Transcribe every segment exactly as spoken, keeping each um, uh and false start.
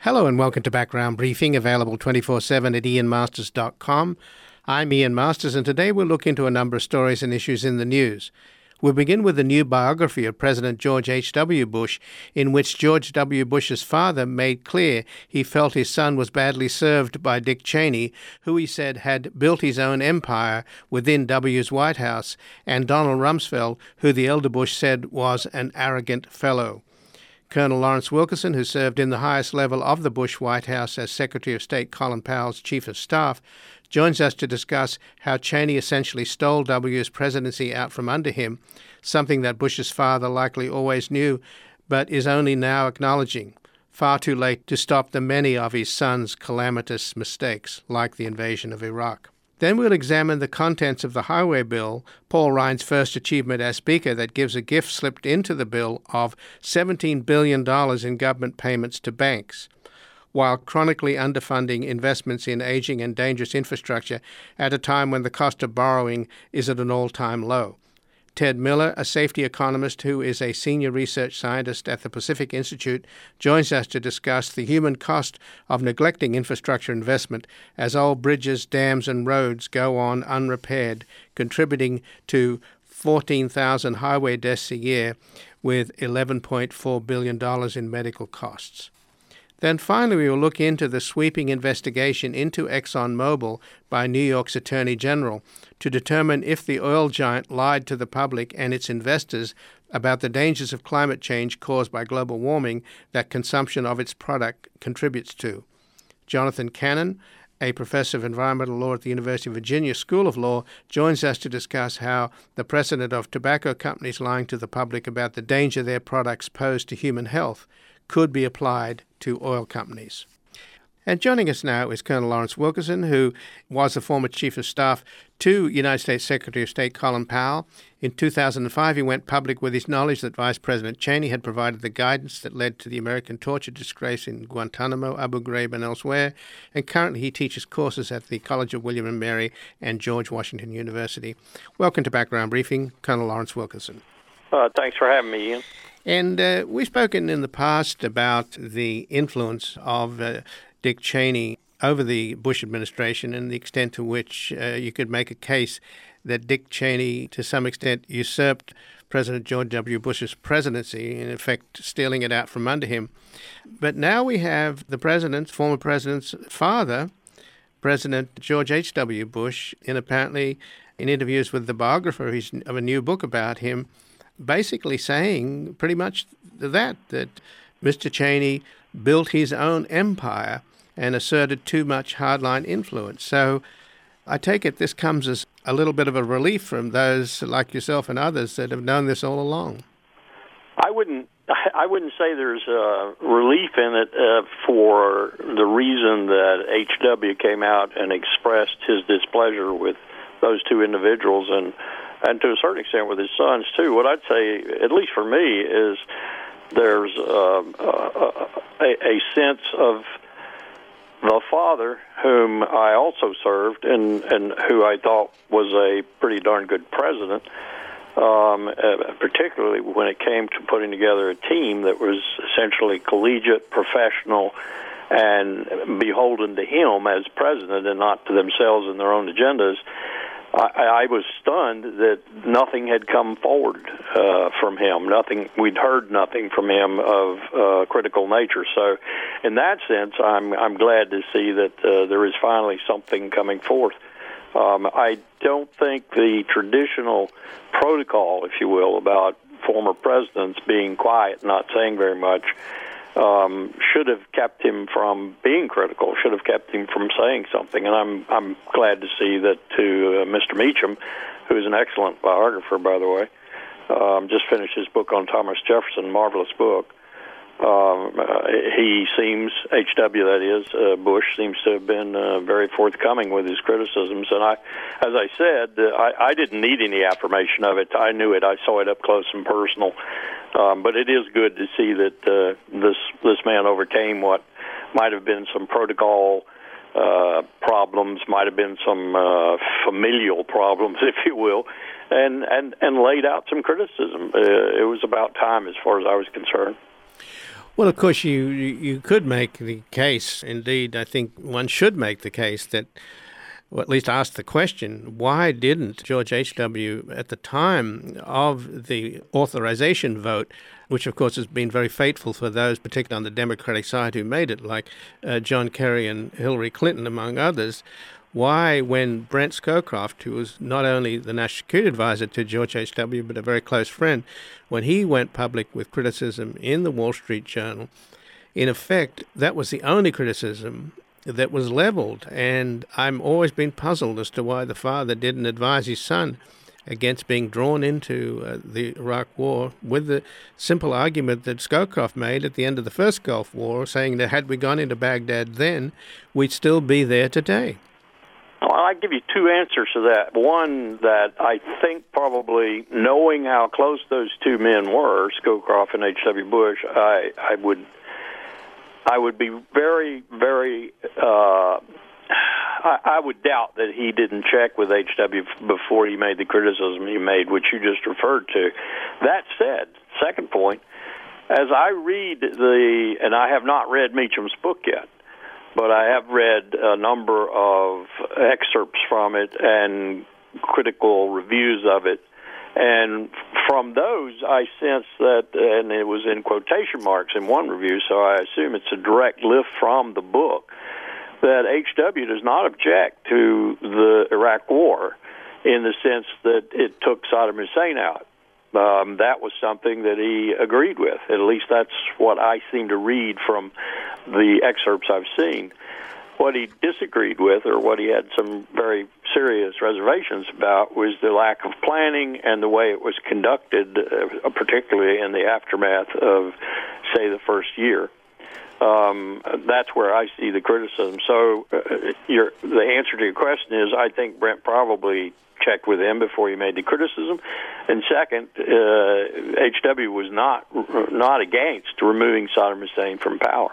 Hello and welcome to Background Briefing, available twenty-four seven at ian masters dot com. I'm Ian Masters, and today we'll look into a number of stories and issues in the news. We'll begin with a new biography of President George H W. Bush, in which George W. Bush's father made clear he felt his son was badly served by Dick Cheney, who he said had built his own empire within W's White House, and Donald Rumsfeld, who the elder Bush said was an arrogant fellow. Colonel Lawrence Wilkerson, who served in the highest level of the Bush White House as Secretary of State Colin Powell's Chief of Staff, joins us to discuss how Cheney essentially stole W's presidency out from under him, something that Bush's father likely always knew, but is only now acknowledging, far too late to stop the many of his son's calamitous mistakes, like the invasion of Iraq. Then we'll examine the contents of the highway bill, Paul Ryan's first achievement as Speaker, that gives a gift slipped into the bill of seventeen billion dollars in government payments to banks, while chronically underfunding investments in aging and dangerous infrastructure at a time when the cost of borrowing is at an all-time low. Ted Miller, a safety economist who is a senior research scientist at the Pacific Institute, joins us to discuss the human cost of neglecting infrastructure investment as old bridges, dams, and roads go on unrepaired, contributing to fourteen thousand highway deaths a year with eleven point four billion dollars in medical costs. Then finally, we will look into the sweeping investigation into ExxonMobil by New York's Attorney General to determine if the oil giant lied to the public and its investors about the dangers of climate change caused by global warming that consumption of its product contributes to. Jonathan Cannon, a professor of environmental law at the University of Virginia School of Law, joins us to discuss how the precedent of tobacco companies lying to the public about the danger their products pose to human health could be applied to oil companies. And joining us now is Colonel Lawrence Wilkerson, who was the former Chief of Staff to United States Secretary of State Colin Powell. In two thousand five, he went public with his knowledge that Vice President Cheney had provided the guidance that led to the American torture disgrace in Guantanamo, Abu Ghraib, and elsewhere. And currently he teaches courses at the College of William and Mary and George Washington University. Welcome to Background Briefing, Colonel Lawrence Wilkerson. Uh, thanks for having me, Ian. And uh, we've spoken in the past about the influence of uh, Dick Cheney over the Bush administration and the extent to which uh, you could make a case that Dick Cheney, to some extent, usurped President George W. Bush's presidency, in effect stealing it out from under him. But now we have the president's, former president's father, President George H W. Bush, in apparently in interviews with the biographer of a new book about him, basically saying pretty much that, that Mister Cheney built his own empire and asserted too much hardline influence. So I take it this comes as a little bit of a relief from those like yourself and others that have known this all along. I wouldn't I wouldn't say there's a relief in it uh, for the reason that H W came out and expressed his displeasure with those two individuals, and and to a certain extent with his sons, too. What I'd say, at least for me, is there's uh, a, a sense of the father, whom I also served and, and who I thought was a pretty darn good president, um, uh, particularly when it came to putting together a team that was essentially collegiate, professional, and beholden to him as president and not to themselves and their own agendas. I, I was stunned that nothing had come forward uh, from him. Nothing. We'd heard nothing from him of uh, critical nature. So, in that sense, I'm I'm glad to see that uh, there is finally something coming forth. Um, I don't think the traditional protocol, if you will, about former presidents being quiet, not saying very much, Um, should have kept him from being critical, should have kept him from saying something. And I'm I'm glad to see that to uh, Mister Meacham, who is an excellent biographer, by the way, um, just finished his book on Thomas Jefferson, marvelous book. Um, uh, he seems, H W that is, uh, Bush seems to have been uh, very forthcoming with his criticisms. And I, as I said, uh, I, I didn't need any affirmation of it. I knew it. I saw it up close and personal. Um, but it is good to see that uh, this this man overcame what might have been some protocol uh, problems, might have been some uh, familial problems, if you will, and, and, and laid out some criticism. Uh, it was about time as far as I was concerned. Well, of course, you, you could make the case, indeed, I think one should make the case that, or at least ask the question, why didn't George H W at the time of the authorization vote, which of course has been very fateful for those, particularly on the Democratic side, who made it, like uh, John Kerry and Hillary Clinton, among others, why, when Brent Scowcroft, who was not only the national security advisor to George H W, but a very close friend, when he went public with criticism in the Wall Street Journal, in effect, that was the only criticism that was leveled. And I'm always been puzzled as to why the father didn't advise his son against being drawn into uh, the Iraq War with the simple argument that Scowcroft made at the end of the first Gulf War, saying that had we gone into Baghdad then, we'd still be there today. Well, I'll give you two answers to that. One, that I think probably knowing how close those two men were, Scowcroft and H W. Bush, I, I would I would be very, very, uh, I, I would doubt that he didn't check with H W before he made the criticism he made, which you just referred to. That said, second point, as I read the, and I have not read Meacham's book yet, but I have read a number of excerpts from it and critical reviews of it. And from those, I sense that, and it was in quotation marks in one review, so I assume it's a direct lift from the book, that H W does not object to the Iraq War in the sense that it took Saddam Hussein out. Um, that was something that he agreed with. At least that's what I seem to read from the excerpts I've seen. What he disagreed with, or what he had some very serious reservations about, was the lack of planning and the way it was conducted, uh, particularly in the aftermath of, say, the first year. Um, that's where I see the criticism. So uh, your, the answer to your question is, I think Brent probably checked with him before he made the criticism. And second, uh, H W was not not against removing Saddam Hussein from power.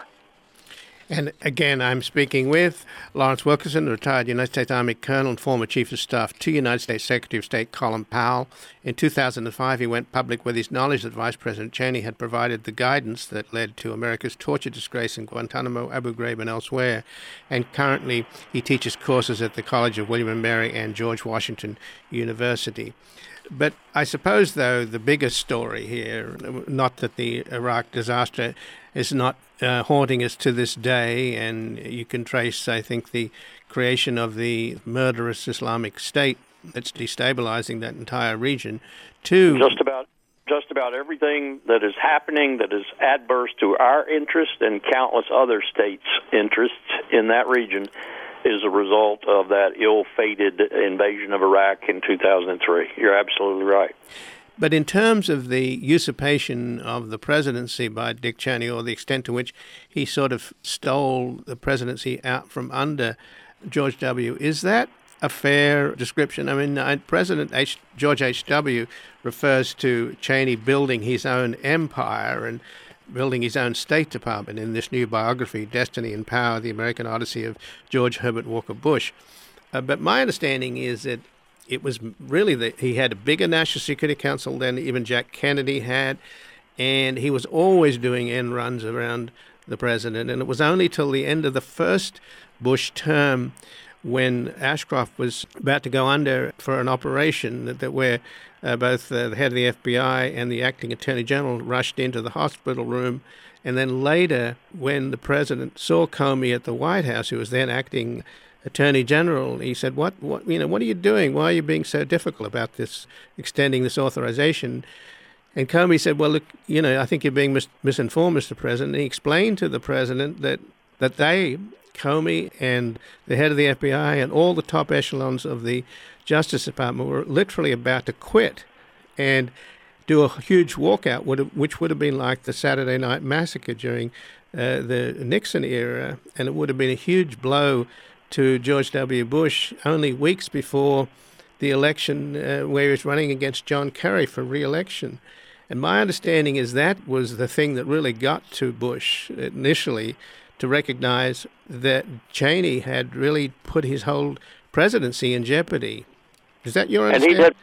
And again, I'm speaking with Lawrence Wilkerson, retired United States Army colonel and former Chief of Staff to United States Secretary of State Colin Powell. In two thousand five, he went public with his knowledge that Vice President Cheney had provided the guidance that led to America's torture disgrace in Guantanamo, Abu Ghraib, and elsewhere. And currently, he teaches courses at the College of William and Mary and George Washington University. But I suppose, though, the biggest story here, not that the Iraq disaster is not uh, haunting us to this day, and you can trace, I think, the creation of the murderous Islamic State that's destabilizing that entire region, to just about just about everything that is happening that is adverse to our interest and countless other states' interests in that region is a result of that ill-fated invasion of Iraq in two thousand three. You're absolutely right. But in terms of the usurpation of the presidency by Dick Cheney, or the extent to which he sort of stole the presidency out from under George W., is that a fair description? I mean, President H, George H W refers to Cheney building his own empire and building his own State Department in this new biography, Destiny and Power, The American Odyssey of George Herbert Walker Bush. Uh, but my understanding is that it was really that he had a bigger National Security Council than even Jack Kennedy had, and he was always doing end runs around the president. And it was only till the end of the first Bush term, when Ashcroft was about to go under for an operation, that, that where uh, both uh, the head of the F B I and the acting attorney general rushed into the hospital room. And then later, when the president saw Comey at the White House, who was then acting attorney general, he said, what, what, you know, what are you doing? Why are you being so difficult about this, extending this authorization? And Comey said, well, look, you know, I think you're being mis- misinformed, Mister President. And he explained to the president that, that they, Comey and the head of the F B I and all the top echelons of the Justice Department, were literally about to quit and do a huge walkout, which would have been like the Saturday Night Massacre during uh, the Nixon era. And it would have been a huge blow to George W. Bush only weeks before the election uh, where he was running against John Kerry for re-election. And my understanding is that was the thing that really got to Bush initially, to recognize that Cheney had really put his whole presidency in jeopardy. Is that your understanding? And he had plenty.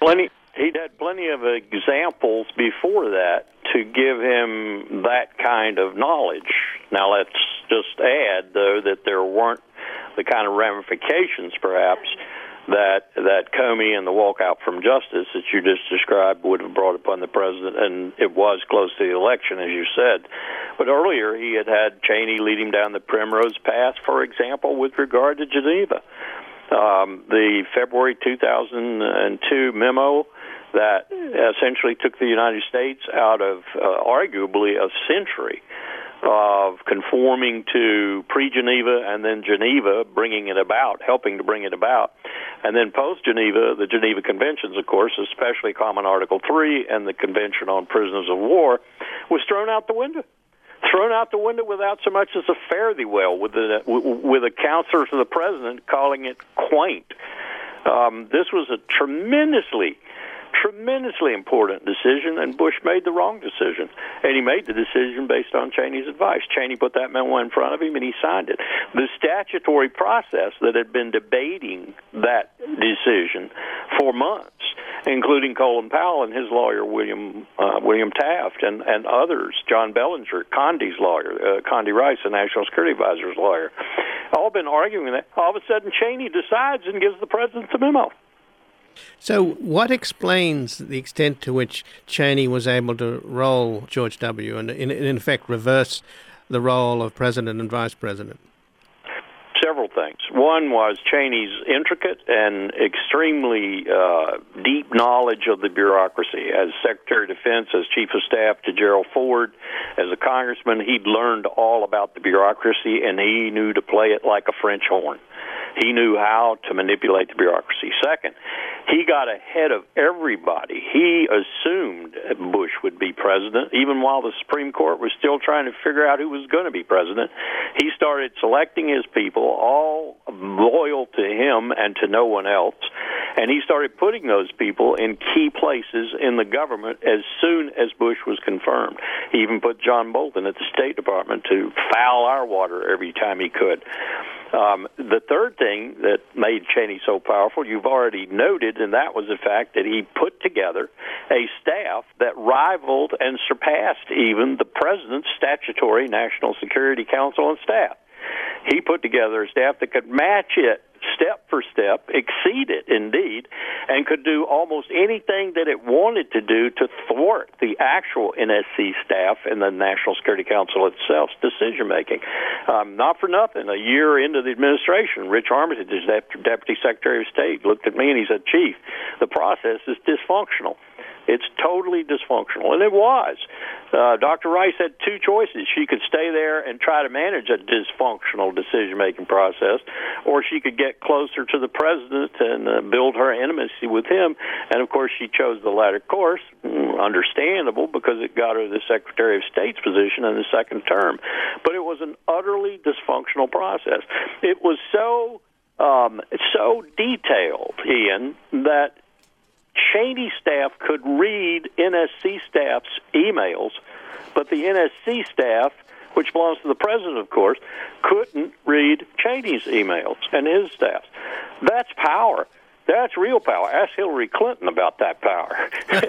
He'd had plenty of examples before that to give him that kind of knowledge. Now, let's just add, though, that there weren't the kind of ramifications, perhaps, that that Comey and the walkout from justice that you just described would have brought upon the president, and it was close to the election, as you said. But earlier, he had had Cheney lead him down the primrose path, for example, with regard to Geneva. Um, the February two thousand two memo that essentially took the United States out of uh, arguably a century of conforming to pre-Geneva and then Geneva, bringing it about, helping to bring it about. And then post-Geneva, the Geneva Conventions, of course, especially Common Article three and the Convention on Prisoners of War, was thrown out the window. Thrown out the window without so much as a fare-thee-well, with the with a counselor to the president calling it quaint. Um, this was a tremendously tremendously important decision, and Bush made the wrong decision. And he made the decision based on Cheney's advice. Cheney put that memo in front of him, and he signed it. The statutory process that had been debating that decision for months, including Colin Powell and his lawyer, William uh, William Taft, and, and others, John Bellinger, Condi's lawyer, uh, Condi Rice, the National Security Advisor's lawyer, all been arguing that. All of a sudden, Cheney decides and gives the president the memo. So what explains the extent to which Cheney was able to roll George W. and, in, in effect, reverse the role of president and vice president? Several things. One was Cheney's intricate and extremely uh, deep knowledge of the bureaucracy. As Secretary of Defense, as Chief of Staff to Gerald Ford, as a congressman, he'd learned all about the bureaucracy, and he knew to play it like a French horn. He knew how to manipulate the bureaucracy. Second, he got ahead of everybody. He assumed Bush would be president, even while the Supreme Court was still trying to figure out who was going to be president. He started selecting his people, all loyal to him and to no one else, and he started putting those people in key places in the government as soon as Bush was confirmed. He even put John Bolton at the State Department to foul our water every time he could. Um, the third thing that made Cheney so powerful, you've already noted, and that was the fact that he put together a staff that rivaled and surpassed even the president's statutory National Security Council and staff. He put together a staff that could match it step for step, exceed it indeed, and could do almost anything that it wanted to do to thwart the actual N S C staff and the National Security Council itself's decision-making. Um, not for nothing, a year into the administration, Rich Armitage, Deputy Secretary of State, looked at me and he said, Chief, the process is dysfunctional. It's totally dysfunctional, and it was. Uh, Doctor Rice had two choices. She could stay there and try to manage a dysfunctional decision-making process, or she could get closer to the president and uh, build her intimacy with him. And, of course, she chose the latter course, understandable, because it got her the Secretary of State's position in the second term. But it was an utterly dysfunctional process. It was so, um, so detailed, Ian, that Cheney staff could read N S C staff's emails, but the N S C staff, which belongs to the president, of course, couldn't read Cheney's emails and his staff. That's power. That's real power. Ask Hillary Clinton about that power.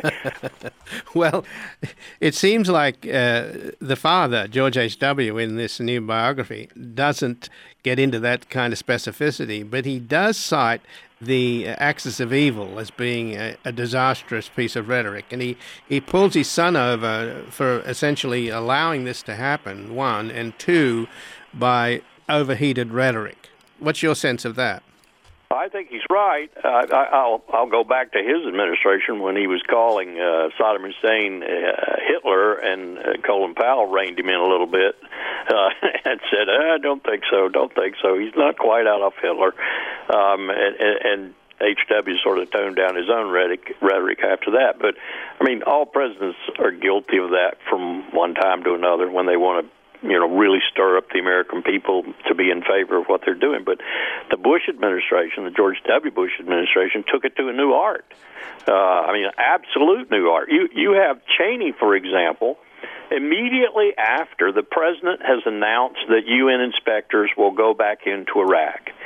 Well, it seems like uh, the father, George H W, in this new biography, doesn't get into that kind of specificity, but he does cite the axis of evil as being a, a disastrous piece of rhetoric. And he, he pulls his son over for essentially allowing this to happen, one, and two, by overheated rhetoric. What's your sense of that? I think he's right. Uh, I, I'll I'll go back to his administration when he was calling uh, Saddam Hussein uh, Hitler, and uh, Colin Powell reined him in a little bit uh, and said, "I don't think so. Don't think so. He's not quite out of Hitler." Um, and, and H W sort of toned down his own rhetoric, rhetoric after that. But I mean, all presidents are guilty of that from one time to another when they want to, you know, really stir up the American people to be in favor of what they're doing. But the Bush administration, the George W. Bush administration, took it to a new art. Uh, I mean, absolute new art. You you have Cheney, for example, immediately after the president has announced that U N inspectors will go back into Iraq.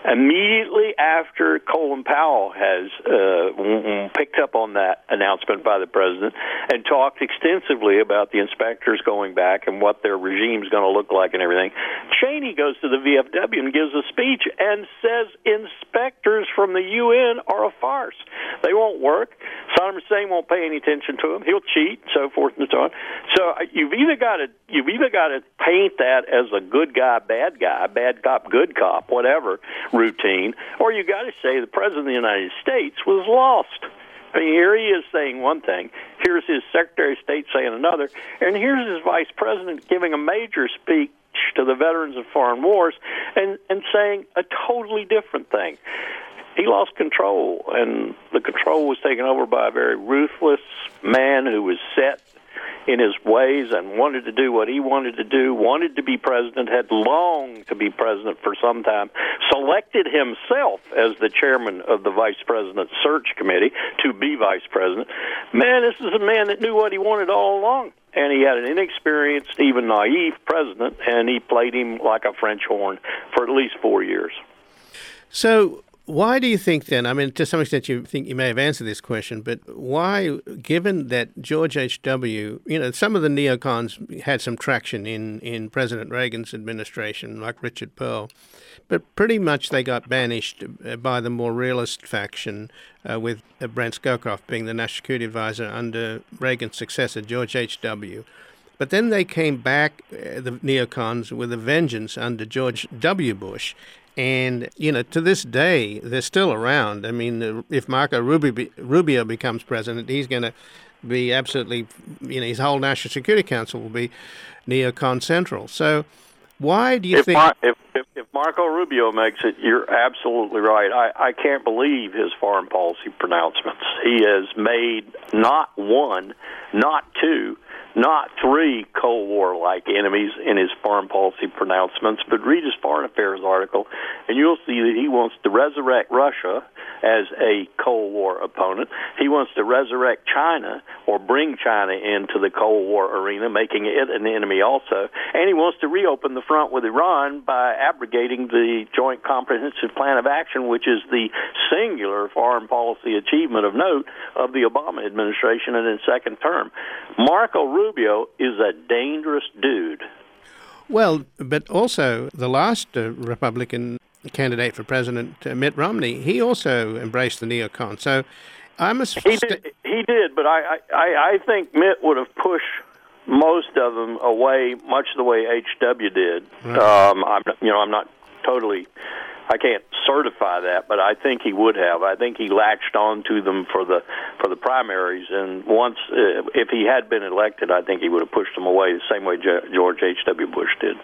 Immediately after Colin Powell has uh, picked up on that announcement by the president and talked extensively about the inspectors going back and what their regime is going to look like and everything, Cheney goes to the V F W and gives a speech and says inspectors from the U N are a farce. They won't work. Saddam Hussein won't pay any attention to them. He'll cheat, so forth and so on. So uh, you've either got to you've either got to paint that as a good guy, bad guy, bad cop, good cop, whatever routine, or you got to say the president of the United States was lost. I mean, here he is saying one thing, here's his Secretary of State saying another, and here's his Vice President giving a major speech to the veterans of foreign wars and, and saying a totally different thing. He lost control, and the control was taken over by a very ruthless man who was set in his ways and wanted to do what he wanted to do, wanted to be president, had longed to be president for some time, selected himself as the chairman of the vice president search committee to be vice president. Man, this is a man that knew what he wanted all along. And he had an inexperienced, even naive president, and he played him like a French horn for at least four years. So why do you think then, I mean, to some extent you think you may have answered this question, but why, given that George H W, you know, some of the neocons had some traction in, in President Reagan's administration, like Richard Pearl, but pretty much they got banished by the more realist faction, uh, with uh, Brent Scowcroft being the National Security Advisor under Reagan's successor, George H W. But then they came back, uh, the neocons, with a vengeance under George W. Bush. And, you know, to this day, they're still around. I mean, if Marco Rubio, Rubio becomes president, he's going to be absolutely, you know, his whole National Security Council will be neocon central. So why do you if think... Mar- if, if, if Marco Rubio makes it, you're absolutely right. I, I can't believe his foreign policy pronouncements. He has made not one, not two, not three Cold War-like enemies in his foreign policy pronouncements, but read his Foreign Affairs article, and you'll see that he wants to resurrect Russia as a Cold War opponent. He wants to resurrect China or bring China into the Cold War arena, making it an enemy also. And he wants to reopen the front with Iran by abrogating the Joint Comprehensive Plan of Action, which is the singular foreign policy achievement of note of the Obama administration in his second term. Marco Rubio is a dangerous dude. Well, but also the last uh, Republican candidate for president, uh, Mitt Romney, he also embraced the neocon. So I must... He did, he did but I, I, I think Mitt would have pushed most of them away much the way H W did. Right. Um, I'm, you know, I'm not totally... I can't certify that, but I think he would have. I think he latched on to them for the for the primaries, and once, uh, if he had been elected, I think he would have pushed them away the same way George H W. Bush did.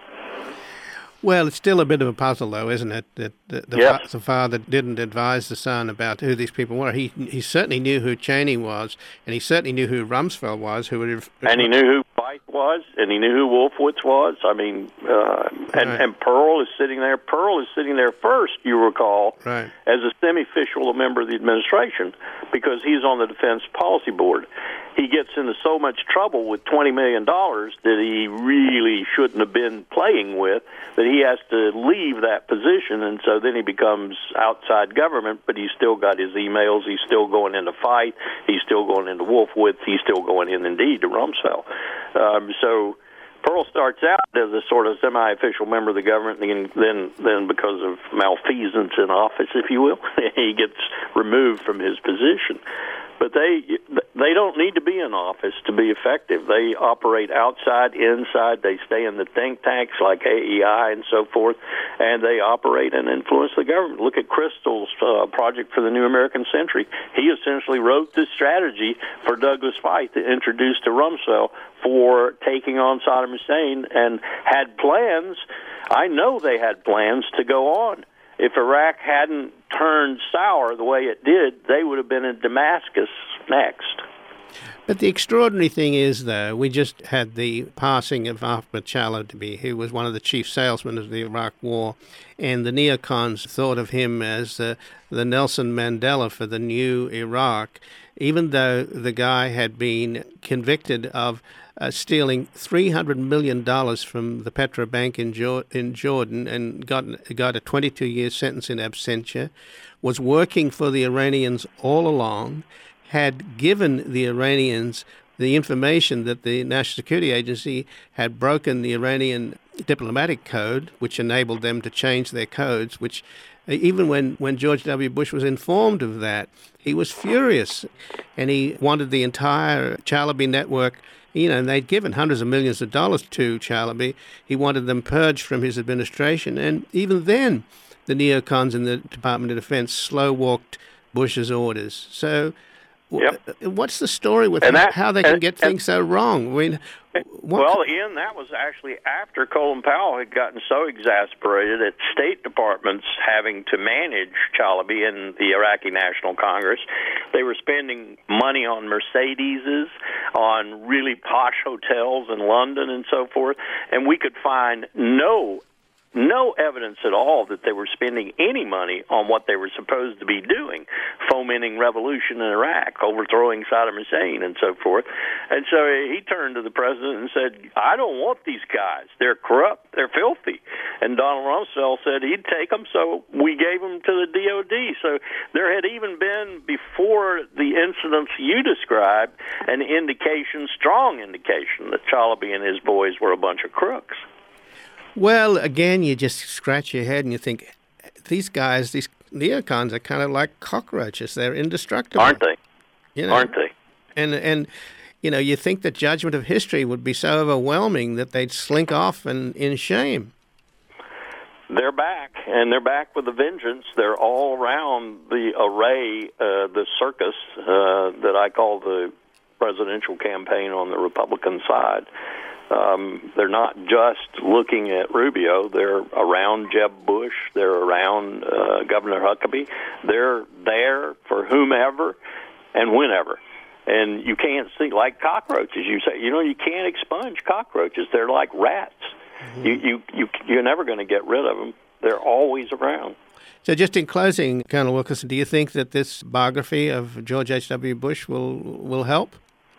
Well, it's still a bit of a puzzle, though, isn't it? That the, the, yep. fa- the father didn't advise the son about who these people were. He he certainly knew who Cheney was, and he certainly knew who Rumsfeld was. Who would have, and he knew who Feith was, and he knew who Wolfowitz was. I mean, uh, and, right. and Pearl is sitting there. Pearl is sitting there first, you recall, right. as a semi-official member of the administration, because he's on the Defense Policy Board. He gets into so much trouble with twenty million dollars that he really shouldn't have been playing with, that he has to leave that position, and so then he becomes outside government, but he's still got his emails, he's still going into Feith, he's still going into Wolfowitz, he's still going in, indeed, to Rumsfeld. Um, so Pearl starts out as a sort of semi-official member of the government, and then, then because of malfeasance in office, if you will, he gets removed from his position. But they they don't need to be in office to be effective. They operate outside, inside. They stay in the think tanks like A E I and so forth, and they operate and influence the government. Look at Crystal's uh, project for the New American Century. He essentially wrote this strategy for Douglas Feith to introduce to Rumsfeld for taking on Saddam Hussein, and had plans. I know they had plans to go on. If Iraq hadn't turned sour the way it did, they would have been in Damascus next. But the extraordinary thing is, though, we just had the passing of Ahmed Chalabi, who was one of the chief salesmen of the Iraq War, and the neocons thought of him as uh, the Nelson Mandela for the new Iraq. even though the guy had been convicted of uh, stealing three hundred million dollars from the Petra Bank in, jo- in Jordan and got, got a twenty-two year sentence in absentia, was working for the Iranians all along, had given the Iranians the information that the National Security Agency had broken the Iranian diplomatic code, which enabled them to change their codes, which even when, when George W. Bush was informed of that, he was furious, and he wanted the entire Chalabi network, you know, and they'd given hundreds of millions of dollars to Chalabi. He wanted them purged from his administration, and even then, the neocons in the Department of Defense slow-walked Bush's orders. So Yep. What's the story with that, how they can and, get things and, so wrong? I mean, well, Ian, that was actually after Colin Powell had gotten so exasperated at State Departments having to manage Chalabi and the Iraqi National Congress. They were spending money on Mercedeses, on really posh hotels in London and so forth, and we could find no No evidence at all that they were spending any money on what they were supposed to be doing, fomenting revolution in Iraq, overthrowing Saddam Hussein, and so forth. And so he turned to the president and said, I don't want these guys. They're corrupt. They're filthy. And Donald Rumsfeld said he'd take them, so we gave them to the D O D. So there had even been, before the incidents you described, an indication, strong indication, that Chalabi and his boys were a bunch of crooks. Well, again, you just scratch your head and you think, these guys, these neocons are kind of like cockroaches. They're indestructible. Aren't they? You know? Aren't they? And, and you know, you think the judgment of history would be so overwhelming that they'd slink off and in shame. They're back, and they're back with a vengeance. They're all around the array, uh, the circus uh, that I call the presidential campaign on the Republican side. Um, they're not just looking at Rubio. They're around Jeb Bush. They're around uh, Governor Huckabee. They're there for whomever and whenever. And you can't see, like cockroaches, you say, you know, you can't expunge cockroaches. They're like rats. Mm-hmm. You, you, you, you're never going to get rid of them. They're always around. So just in closing, Colonel Wilkerson, do you think that this biography of George H W. Bush will will help?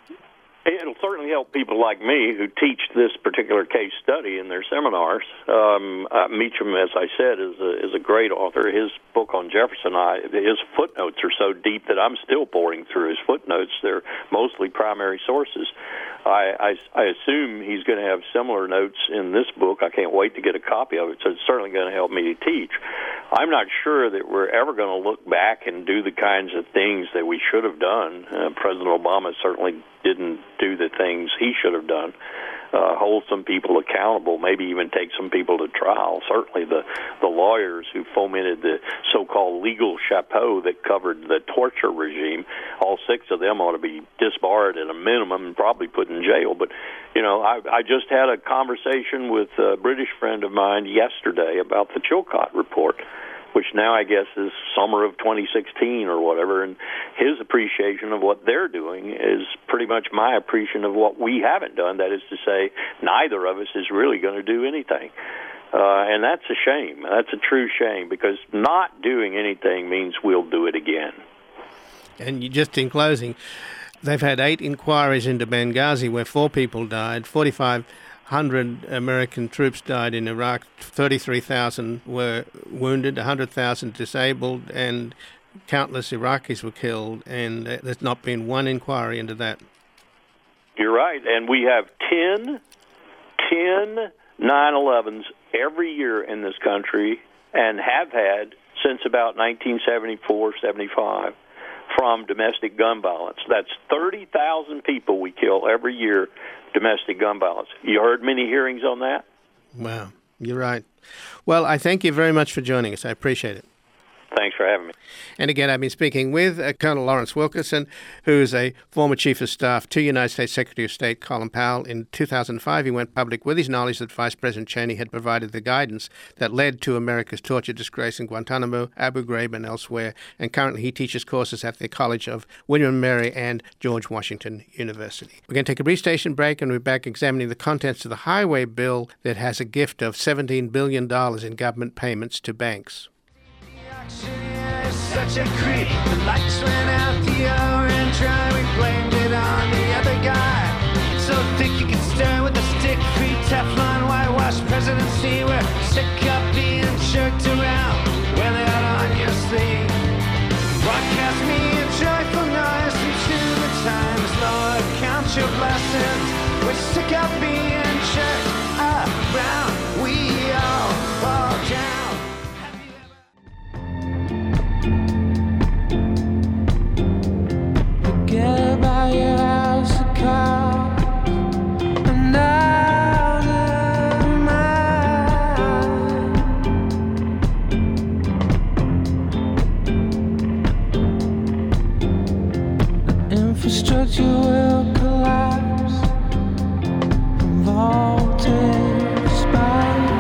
It'll certainly help people like me who teach this particular case study in their seminars. Um, uh, Meacham, as I said, is a, is a great author. His book on Jefferson, I, his footnotes are so deep that I'm still poring through his footnotes. They're mostly primary sources. I, I, I assume he's going to have similar notes in this book. I can't wait to get a copy of it, so it's certainly going to help me to teach. I'm not sure that we're ever going to look back and do the kinds of things that we should have done. Uh, President Obama certainly didn't do the things he should have done. Uh, hold some people accountable, maybe even take some people to trial. Certainly the, the lawyers who fomented the so-called legal chapeau that covered the torture regime, all six of them ought to be disbarred at a minimum and probably put in jail. But, you know, I, I just had a conversation with a British friend of mine yesterday about the Chilcot report, which now I guess is summer of twenty sixteen or whatever, and his appreciation of what they're doing is pretty much my appreciation of what we haven't done. That is to say, neither of us is really going to do anything. Uh, and that's a shame. That's a true shame, because not doing anything means we'll do it again. And you, just in closing, they've had eight inquiries into Benghazi where four people died, forty-five hundred American troops died in Iraq, thirty-three thousand were wounded, one hundred thousand disabled, and countless Iraqis were killed, and there's not been one inquiry into that. You're right, and we have ten, ten nine elevens every year in this country, and have had since about nineteen seventy-four, seventy-five, from domestic gun violence. That's thirty thousand people we kill every year, domestic gun violence. You heard many hearings on that? Wow, you're right. Well, I thank you very much for joining us. I appreciate it. Thanks for having me. And again, I've been speaking with uh, Colonel Lawrence Wilkerson, who is a former Chief of Staff to United States Secretary of State Colin Powell. In two thousand five, he went public with his knowledge that Vice President Cheney had provided the guidance that led to America's torture disgrace in Guantanamo, Abu Ghraib, and elsewhere. And currently he teaches courses at the College of William and Mary and George Washington University. We're going to take a brief station break, and we're back examining the contents of the highway bill that has a gift of seventeen billion dollars in government payments to banks. was such a creep. The lights went out the orange eye. We blamed it on the other guy. So thick you could stir with a stick. Free Teflon, whitewash presidency. We're sick of being jerked around. Wear that on your sleeve. Broadcast me a joyful noise into the times. Lord, count your blessings. We're sick of being jerked around. We all fall down. Forget about your house, a car, and out of mind. The infrastructure will collapse from voltage spikes.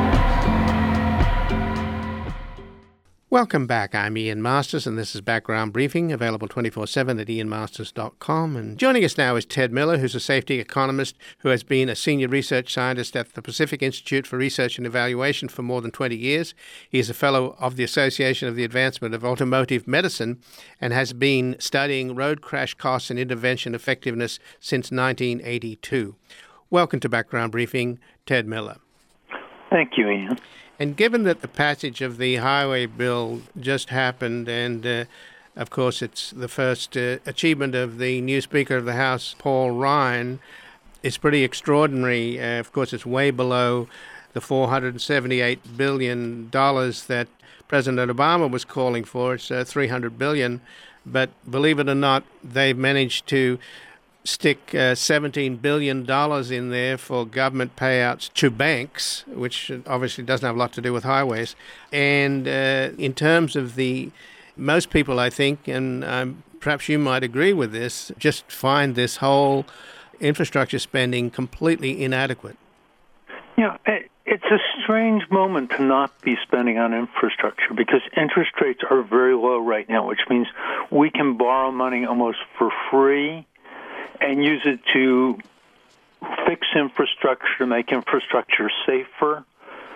Welcome back. I'm Ian Masters, and this is Background Briefing, available twenty-four seven at ian masters dot com. And joining us now is Ted Miller, who's a safety economist who has been a senior research scientist at the Pacific Institute for Research and Evaluation for more than twenty years. He is a fellow of the Association of the Advancement of Automotive Medicine and has been studying road crash costs and intervention effectiveness since nineteen eighty-two. Welcome to Background Briefing, Ted Miller. Thank you, Ian. And given that the passage of the highway bill just happened, and uh, of course it's the first uh, achievement of the new Speaker of the House, Paul Ryan, it's pretty extraordinary. Uh, of course, it's way below the four hundred seventy-eight billion dollars that President Obama was calling for. It's uh, three hundred billion dollars. But believe it or not, they've managed to stick uh, seventeen billion dollars in there for government payouts to banks, which obviously doesn't have a lot to do with highways. And uh, in terms of the, most people, I think, and um, perhaps you might agree with this, just find this whole infrastructure spending completely inadequate. Yeah, it's a strange moment to not be spending on infrastructure because interest rates are very low right now, which means we can borrow money almost for free and use it to fix infrastructure, to make infrastructure safer,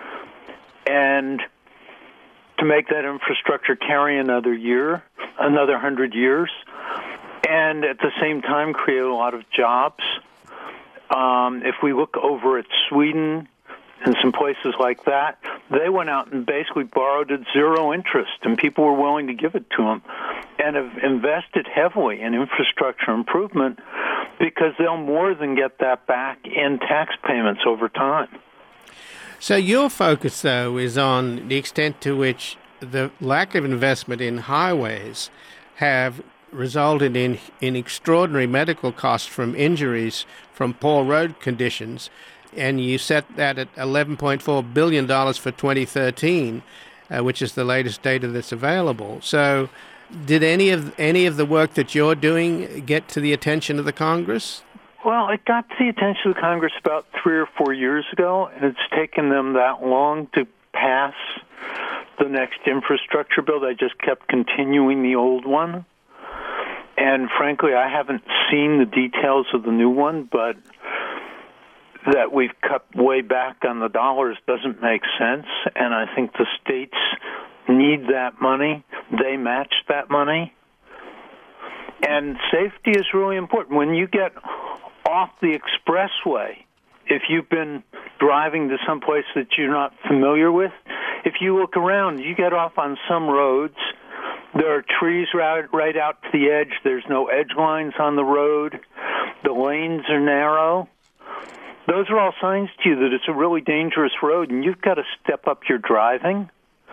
and to make that infrastructure carry another year, another hundred years, and at the same time create a lot of jobs. Um, if we look over at Sweden and some places like that, they went out and basically borrowed at zero interest, and people were willing to give it to them, and have invested heavily in infrastructure improvement because they'll more than get that back in tax payments over time. So your focus, though, is on the extent to which the lack of investment in highways have resulted in, in extraordinary medical costs from injuries from poor road conditions, and you set that at eleven point four billion dollars for twenty thirteen, uh, which is the latest data that's available. So did any of any of the work that you're doing get to the attention of the Congress? Well, it got to the attention of the Congress about three or four years ago, and it's taken them that long to pass the next infrastructure bill. They just kept continuing the old one. And frankly, I haven't seen the details of the new one, but that we've cut way back on the dollars doesn't make sense, and I think the states need that money. They match that money. And safety is really important. When you get off the expressway, if you've been driving to some place that you're not familiar with, if you look around, you get off on some roads, there are trees right, right out to the edge. There's no edge lines on the road. The lanes are narrow. Those are all signs to you that it's a really dangerous road, and you've got to step up your driving.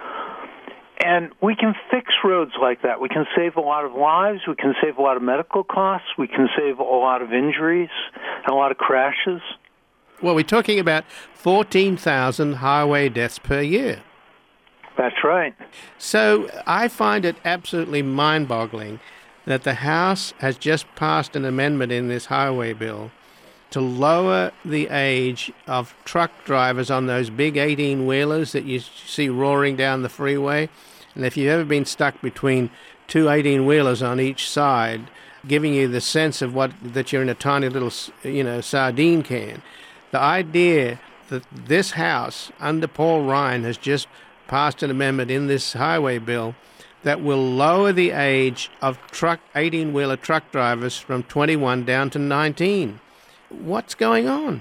And we can fix roads like that. We can save a lot of lives. We can save a lot of medical costs. We can save a lot of injuries and a lot of crashes. Well, we're talking about fourteen thousand highway deaths per year. That's right. So I find it absolutely mind-boggling that the House has just passed an amendment in this highway bill to lower the age of truck drivers on those big eighteen-wheelers that you see roaring down the freeway. And if you've ever been stuck between two eighteen-wheelers on each side, giving you the sense of what that you're in a tiny little, you know, sardine can, the idea that this House, under Paul Ryan, has just passed an amendment in this highway bill that will lower the age of truck eighteen-wheeler truck drivers from twenty-one down to nineteen. What's going on?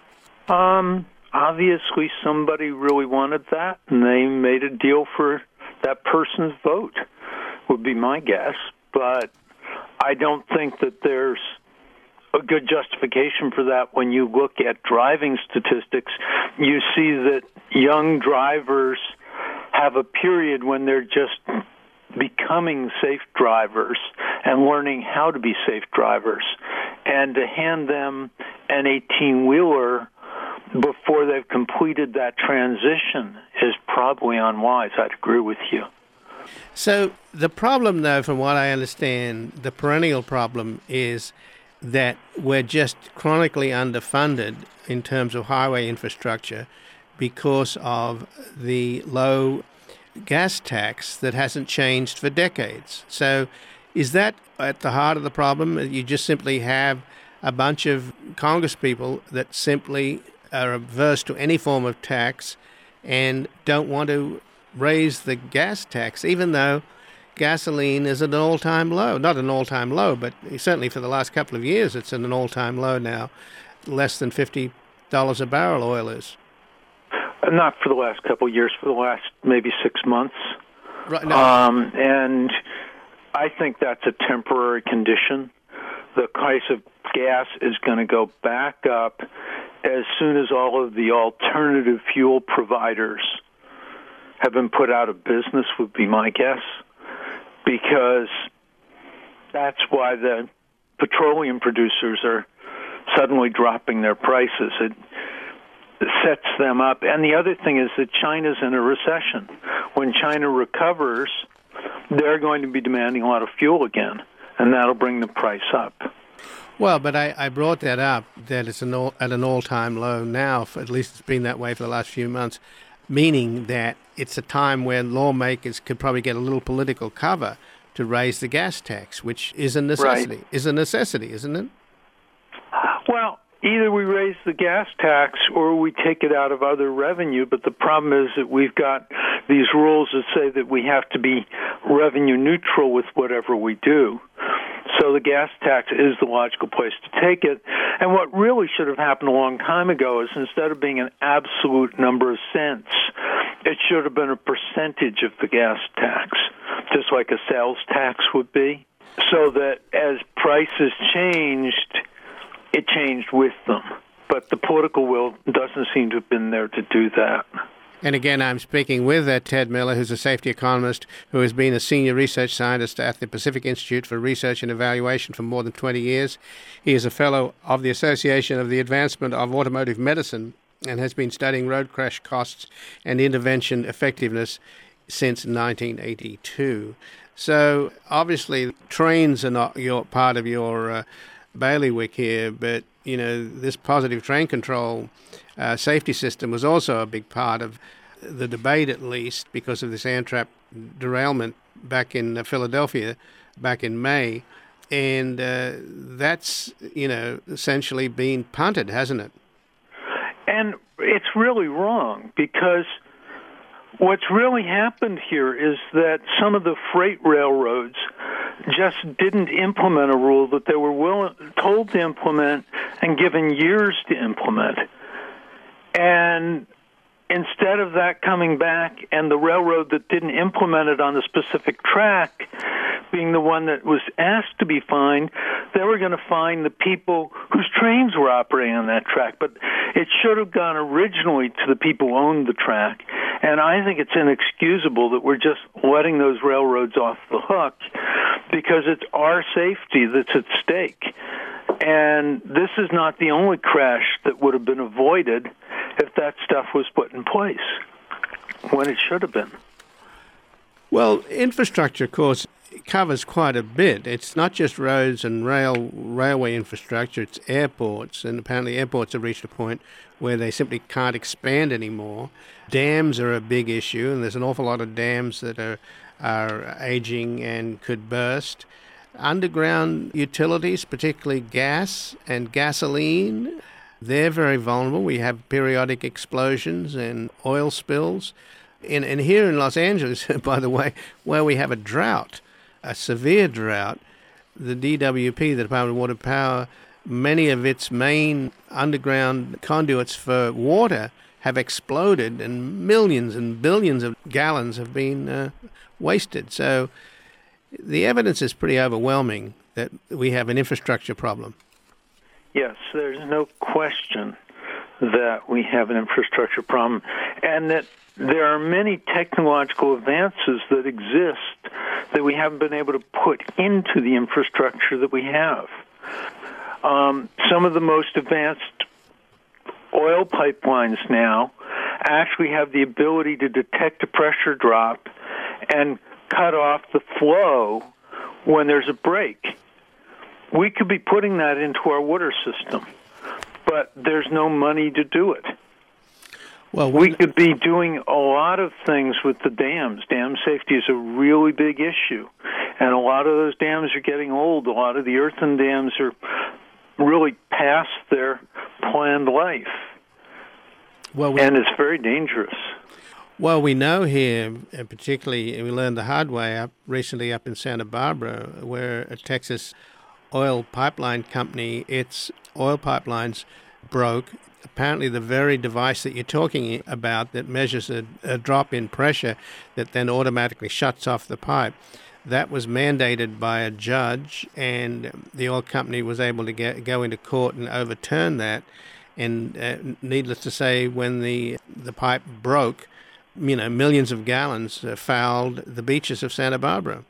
Um, obviously somebody really wanted that, and they made a deal for that person's vote, would be my guess. But I don't think that there's a good justification for that. When you look at driving statistics, you see that young drivers have a period when they're just becoming safe drivers and learning how to be safe drivers. And to hand them an eighteen-wheeler before they've completed that transition is probably unwise. I'd agree with you. So the problem, though, from what I understand, the perennial problem is that we're just chronically underfunded in terms of highway infrastructure because of the low gas tax that hasn't changed for decades. So is that at the heart of the problem? You just simply have a bunch of congresspeople that simply are averse to any form of tax and don't want to raise the gas tax, even though gasoline is at an all-time low. Not an all-time low, but certainly for the last couple of years it's at an all-time low now. Less than fifty dollars a barrel oil is. Not for the last couple of years, for the last maybe six months. Right, no. Um, and I think that's a temporary condition. The price of gas is going to go back up as soon as all of the alternative fuel providers have been put out of business, would be my guess, because that's why the petroleum producers are suddenly dropping their prices. It sets them up. And the other thing is that China's in a recession. When China recovers, they're going to be demanding a lot of fuel again, and that'll bring the price up. Well, but I, I brought that up, that it's an all, at an all-time low now, for, at least it's been that way for the last few months, meaning that it's a time when lawmakers could probably get a little political cover to raise the gas tax, which is a necessity. Right. Is a necessity, isn't it? Well, either we raise the gas tax or we take it out of other revenue, but the problem is that we've got these rules that say that we have to be revenue neutral with whatever we do. So the gas tax is the logical place to take it. And what really should have happened a long time ago is, instead of being an absolute number of cents, it should have been a percentage of the gas tax, just like a sales tax would be, so that as prices changed, it changed with them. But the political will doesn't seem to have been there to do that. And again, I'm speaking with uh, Ted Miller, who's a safety economist who has been a senior research scientist at the Pacific Institute for Research and Evaluation for more than twenty years. He is a fellow of the Association of the Advancement of Automotive Medicine and has been studying road crash costs and intervention effectiveness since nineteen eighty-two. So obviously, trains are not your part of your uh, bailiwick here, but you know, this positive train control uh, safety system was also a big part of the debate, at least, because of this Amtrak derailment back in uh, Philadelphia back in May. And uh, that's, you know, essentially been punted, hasn't it? And it's really wrong, because what's really happened here is that some of the freight railroads just didn't implement a rule that they were willing, told to implement and given years to implement. And instead of that coming back and the railroad that didn't implement it on the specific track being the one that was asked to be fined, they were going to fine the people whose trains were operating on that track. But it should have gone originally to the people who owned the track. And I think it's inexcusable that we're just letting those railroads off the hook, because it's our safety that's at stake. And this is not the only crash that would have been avoided if that stuff was put in place when it should have been. Well, infrastructure, of course, covers quite a bit. It's not just roads and rail railway infrastructure, it's airports, and apparently airports have reached a point where they simply can't expand anymore. Dams are a big issue, and there's an awful lot of dams that are are aging and could burst. Underground utilities, particularly gas and gasoline, they're very vulnerable. We have periodic explosions and oil spills. And, and here in Los Angeles, by the way, where we have a drought, a severe drought, the D W P, the Department of Water Power, many of its main underground conduits for water have exploded, and millions and billions of gallons have been uh, wasted. So the evidence is pretty overwhelming that we have an infrastructure problem. Yes, there's no question that we have an infrastructure problem, and that there are many technological advances that exist that we haven't been able to put into the infrastructure that we have. Um, some of the most advanced oil pipelines now actually have the ability to detect a pressure drop and cut off the flow when there's a break. We could be putting that into our water system, but there's no money to do it. Well, we could be doing a lot of things with the dams. Dam safety is a really big issue, and a lot of those dams are getting old. A lot of the earthen dams are really past their planned life, well, we, and it's very dangerous. Well, we know here, and particularly we learned the hard way up recently up in Santa Barbara, where a Texas oil pipeline company, its oil pipelines broke. Apparently the very device that you're talking about that measures a, a drop in pressure that then automatically shuts off the pipe, that was mandated by a judge, and the oil company was able to get, go into court and overturn that. And uh, needless to say, when the the pipe broke, you know, millions of gallons uh, fouled the beaches of Santa Barbara.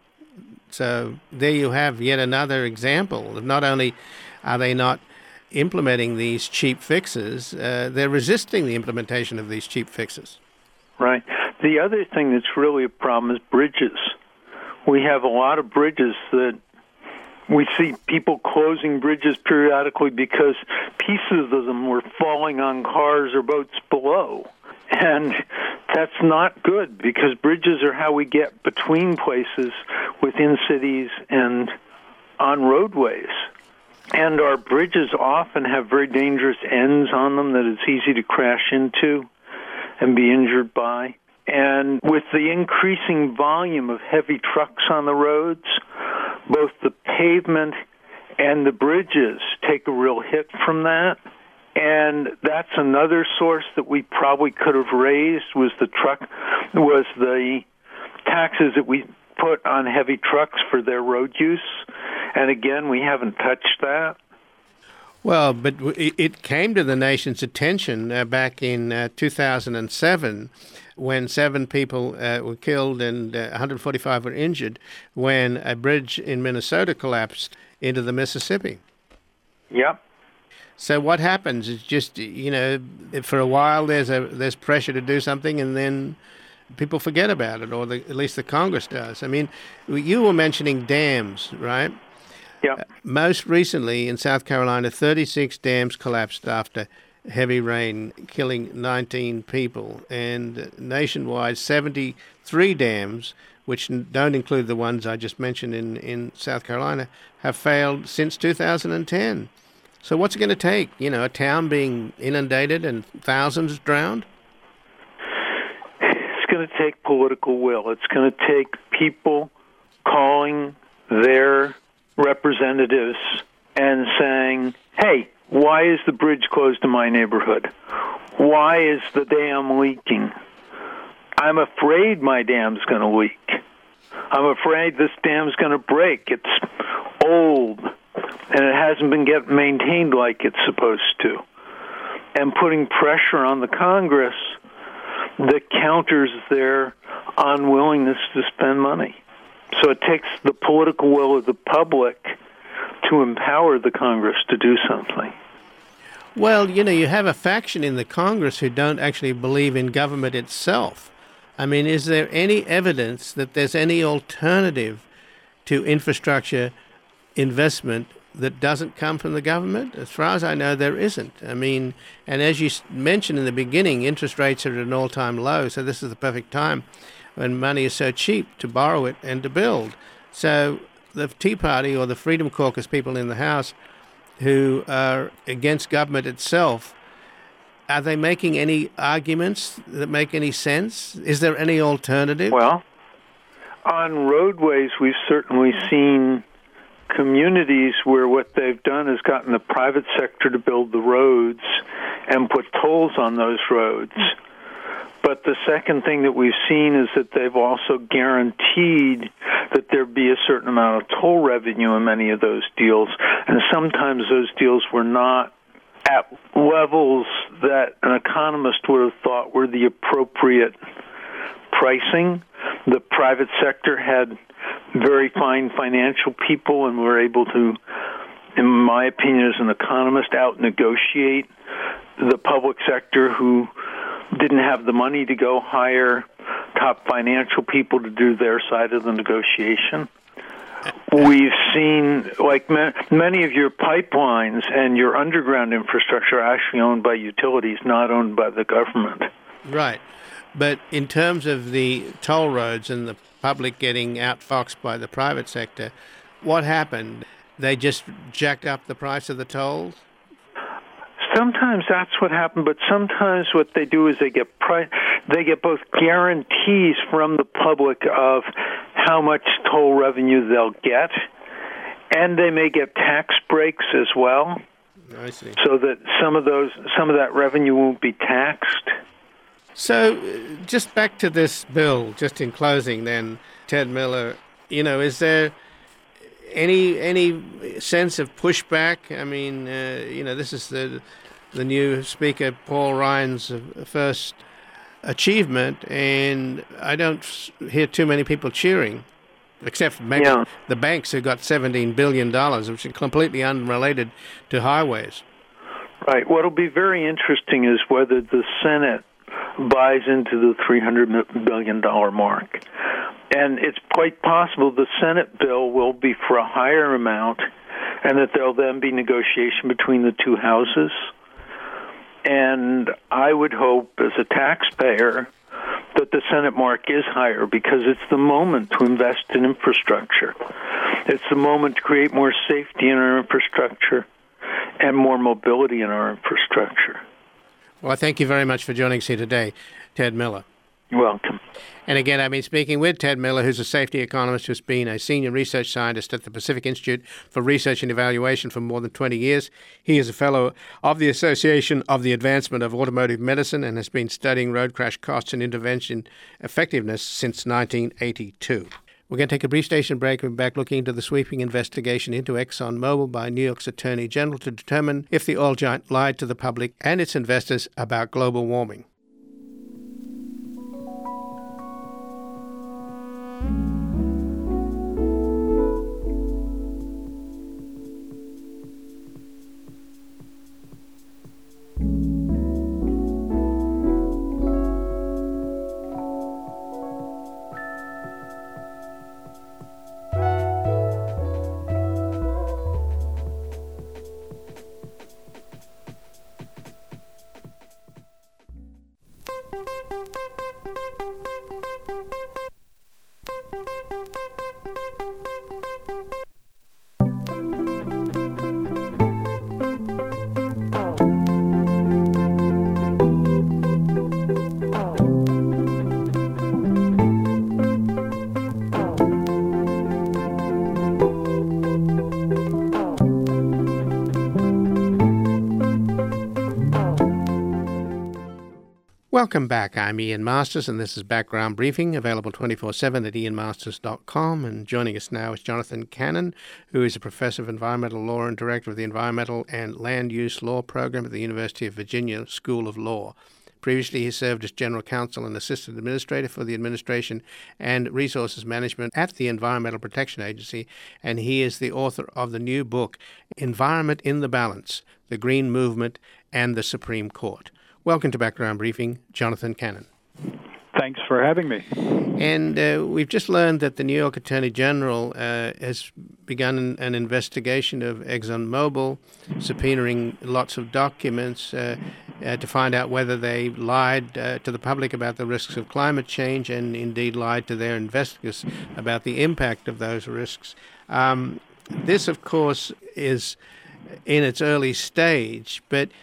So there you have yet another example of not only are they not implementing these cheap fixes, uh, they're resisting the implementation of these cheap fixes. Right. The other thing that's really a problem is bridges. We have a lot of bridges that we see people closing bridges periodically because pieces of them were falling on cars or boats below. And that's not good, because bridges are how we get between places within cities and on roadways. And our bridges often have very dangerous ends on them that it's easy to crash into and be injured by. And with the increasing volume of heavy trucks on the roads, both the pavement and the bridges take a real hit from that. And that's another source that we probably could have raised was the truck, was the taxes that we put on heavy trucks for their road use. And again, we haven't touched that. Well, but it came to the nation's attention uh, back in uh, two thousand seven when seven people uh, were killed and uh, one hundred forty-five were injured when a bridge in Minnesota collapsed into the Mississippi. Yep. So what happens is just, you know, for a while there's a there's pressure to do something, and then people forget about it, or the, at least the Congress does. I mean, you were mentioning dams, right? Yeah. Uh, most recently in South Carolina, thirty-six dams collapsed after heavy rain, killing nineteen people. And nationwide, seventy-three dams, which don't include the ones I just mentioned in, in South Carolina, have failed since two thousand ten. So what's it going to take? You know, a town being inundated and thousands drowned? It's going to take political will. It's going to take people calling their representatives and saying, hey, why is the bridge closed in my neighborhood? Why is the dam leaking? I'm afraid my dam's going to leak. I'm afraid this dam's going to break. It's old, and it hasn't been get maintained like it's supposed to. And putting pressure on the Congress that counters their unwillingness to spend money. So it takes the political will of the public to empower the Congress to do something. Well, you know, you have a faction in the Congress who don't actually believe in government itself. I mean, is there any evidence that there's any alternative to infrastructure investment that doesn't come from the government? As far as I know, there isn't. I mean, and as you mentioned in the beginning, interest rates are at an all-time low, so this is the perfect time when money is so cheap to borrow it and to build. So the Tea Party or the Freedom Caucus people in the House who are against government itself are they making any arguments that make any sense? Is there any alternative? Well, on roadways, we've certainly seen communities where what they've done is gotten the private sector to build the roads and put tolls on those roads. But the second thing that we've seen is that they've also guaranteed that there be a certain amount of toll revenue in many of those deals. And sometimes those deals were not at levels that an economist would have thought were the appropriate pricing. The private sector had very fine financial people and were able to, in my opinion as an economist, out-negotiate the public sector, who didn't have the money to go hire top financial people to do their side of the negotiation. We've seen, like ma- many of your pipelines and your underground infrastructure are actually owned by utilities, not owned by the government. Right. But in terms of the toll roads and the public getting outfoxed by the private sector, what happened? They just jacked up the price of the tolls? Sometimes that's what happened, but sometimes what they do is they get pri- they get both guarantees from the public of how much toll revenue they'll get, and they may get tax breaks as well. I see. So that some of those some of that revenue won't be taxed. So, uh, just back to this bill, just in closing then, Ted Miller, you know, is there any any sense of pushback? I mean, uh, you know, this is the the new Speaker, Paul Ryan's first achievement, and I don't hear too many people cheering, except for maybe yeah. the banks who got seventeen billion dollars, which is completely unrelated to highways. Right. What'll be very interesting is whether the Senate buys into the three hundred billion dollars mark. And it's quite possible the Senate bill will be for a higher amount, and that there'll then be negotiation between the two houses. And I would hope, as a taxpayer, that the Senate mark is higher, because it's the moment to invest in infrastructure. It's the moment to create more safety in our infrastructure and more mobility in our infrastructure. Well, thank you very much for joining us here today, Ted Miller. You're welcome. And again, I've been speaking with Ted Miller, who's a safety economist who's been a senior research scientist at the Pacific Institute for Research and Evaluation for more than twenty years. He is a fellow of the Association of the Advancement of Automotive Medicine and has been studying road crash costs and intervention effectiveness since nineteen eighty-two. We're going to take a brief station break. We're back looking into the sweeping investigation into ExxonMobil by New York's Attorney General to determine if the oil giant lied to the public and its investors about global warming. Welcome back. I'm Ian Masters, and this is Background Briefing, available twenty-four seven at ian masters dot com. And joining us now is Jonathan Cannon, who is a professor of environmental law and director of the Environmental and Land Use Law Program at the University of Virginia School of Law. Previously, he served as general counsel and assistant administrator for the administration and resources management at the Environmental Protection Agency, and he is the author of the new book, Environment in the Balance, The Green Movement and the Supreme Court. Welcome to Background Briefing, Jonathan Cannon. Thanks for having me. And uh, we've just learned that the New York Attorney General uh, has begun an, an investigation of ExxonMobil, subpoenaing lots of documents uh, uh, to find out whether they lied uh, to the public about the risks of climate change and indeed lied to their investors about the impact of those risks. Um, this, of course, is in its early stage, but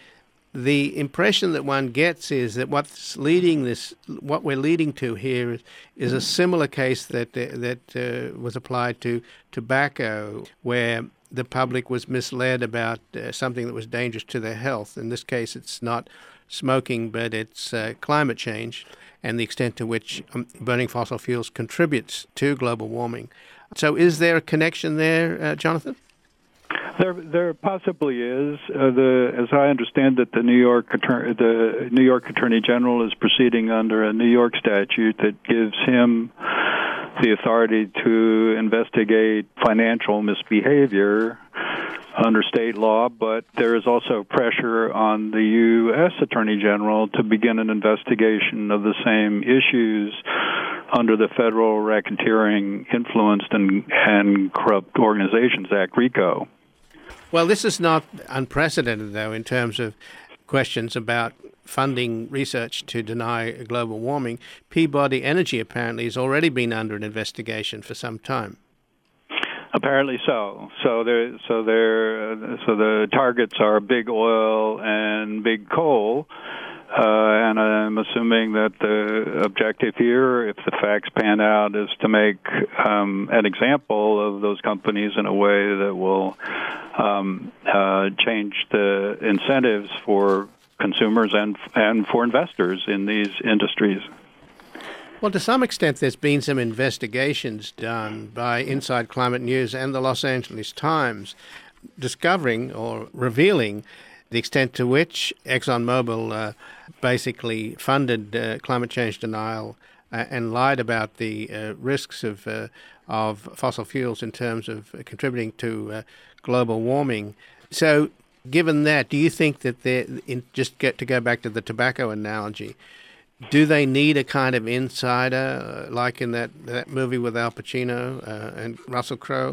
the impression that one gets is that what's leading this, what we're leading to here, is, is a similar case that uh, that uh, was applied to tobacco, where the public was misled about uh, something that was dangerous to their health. In this case, it's not smoking, but it's uh, climate change and the extent to which um, burning fossil fuels contributes to global warming. So is there a connection there, uh, Jonathan? There, there possibly is. Uh, the, as I understand it, the New York Attorney, the New York Attorney General is proceeding under a New York statute that gives him the authority to investigate financial misbehavior under state law, but there is also pressure on the U S Attorney General to begin an investigation of the same issues under the Federal Racketeering, Influenced, and, and Corrupt Organizations Act, RICO. Well, this is not unprecedented, though, in terms of questions about funding research to deny global warming. Peabody Energy apparently has already been under an investigation for some time. Apparently so. So there, so there, so the targets are big oil and big coal, uh, and I'm assuming that the objective here, if the facts pan out, is to make um, an example of those companies in a way that will um, uh, change the incentives for consumers and and for investors in these industries. Well, to some extent, there's been some investigations done by Inside Climate News and the Los Angeles Times discovering or revealing the extent to which ExxonMobil uh, basically funded uh, climate change denial uh, and lied about the uh, risks of uh, of fossil fuels in terms of uh, contributing to uh, global warming. So, given that, do you think that they, in, just get to go back to the tobacco analogy, do they need a kind of insider, uh, like in that, that movie with Al Pacino uh, and Russell Crowe?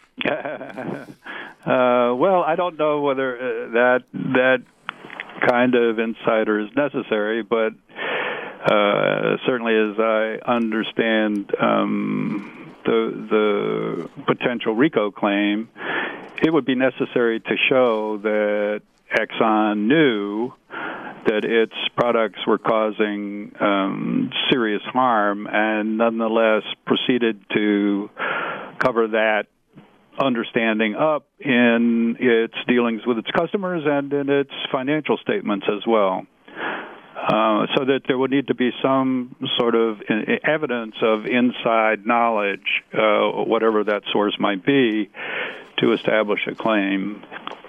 uh, well, I don't know whether uh, that that kind of insider is necessary, but uh, certainly, as I understand um, the the potential RICO claim, it would be necessary to show that Exxon knew that its products were causing um, serious harm and nonetheless proceeded to cover that understanding up in its dealings with its customers and in its financial statements as well. Uh, so that there would need to be some sort of evidence of inside knowledge, uh, whatever that source might be, to establish a claim.